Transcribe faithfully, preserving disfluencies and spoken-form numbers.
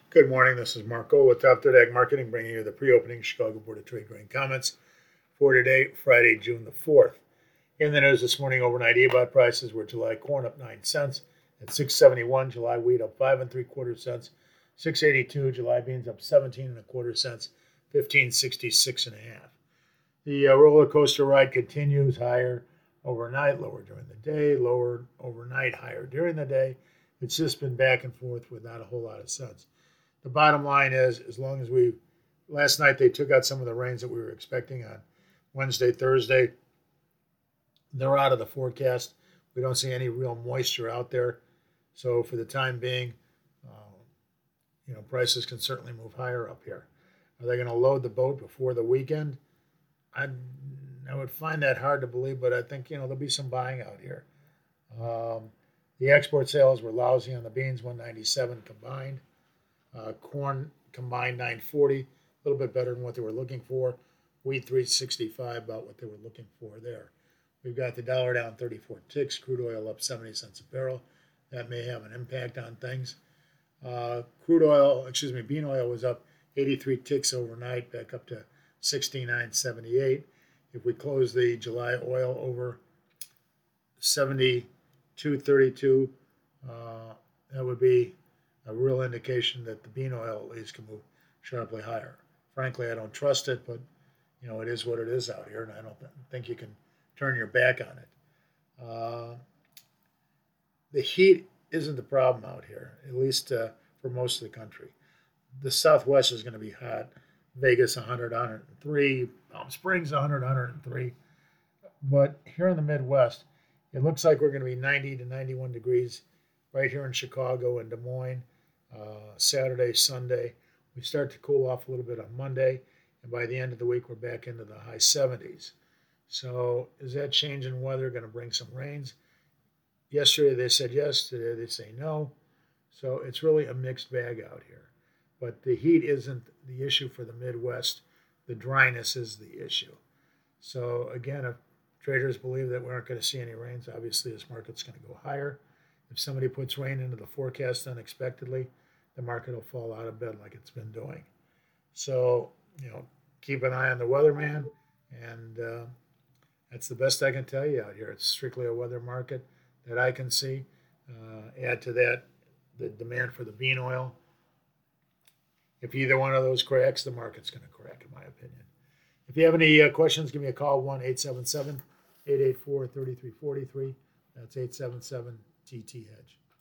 Good morning. This is Marco with Top Third Ag Marketing, bringing you the pre-opening Chicago Board of Trade grain comments for today, Friday, June the fourth. In the news this morning, overnight E B O T prices were July corn up nine cents at six seventy-one, July wheat up five and three quarter cents, six eighty-two, July beans up seventeen and a quarter cents, fifteen sixty-six and a half. The uh, roller coaster ride continues, higher overnight, lower during the day, lower overnight, higher during the day. It's just been back and forth without a whole lot of sense. The bottom line is, as long as we, last night they took out some of the rains that we were expecting on Wednesday, Thursday. They're out of the forecast. We don't see any real moisture out there. So for the time being, uh, you know, prices can certainly move higher up here. Are they going to load the boat before the weekend? I I would find that hard to believe, but I think, you know, there'll be some buying out here. Um, the export sales were lousy on the beans, one ninety-seven combined. Uh, corn combined nine forty, a little bit better than what they were looking for. Wheat three sixty-five, about what they were looking for there. We've got the dollar down thirty-four ticks, crude oil up seventy cents a barrel. That may have an impact on things. Uh, crude oil, excuse me, bean oil was up eighty-three ticks overnight, back up to sixty-nine seventy-eight. If we close the July oil over seventy-two thirty-two, uh, that would be a real indication that the bean oil at least can move sharply higher. Frankly, I don't trust it, but you know, it is what it is out here, and I don't th- think you can turn your back on it. Uh, the heat isn't the problem out here, at least uh, for most of the country. The Southwest is going to be hot. Vegas one hundred, one hundred three, Palm Springs one hundred, one hundred three. But here in the Midwest, it looks like we're going to be ninety to ninety-one degrees right here in Chicago and Des Moines. Uh, Saturday, Sunday. We start to cool off a little bit on Monday, and by the end of the week, we're back into the high seventies. So is that change in weather going to bring some rains? Yesterday they said yes, today they say no. So it's really a mixed bag out here. But the heat isn't the issue for the Midwest. The dryness is the issue. So again, if traders believe that we aren't going to see any rains, obviously this market's going to go higher. If somebody puts rain into the forecast unexpectedly, the market will fall out of bed like it's been doing. So, you know, keep an eye on the weatherman, and uh, that's the best I can tell you out here. It's strictly a weather market that I can see. Uh, add to that the demand for the bean oil. If either one of those cracks, the market's going to crack, in my opinion. If you have any uh, questions, give me a call, one eight seven seven, eight eight four, three three four three. That's eight seven seven T T Hedge.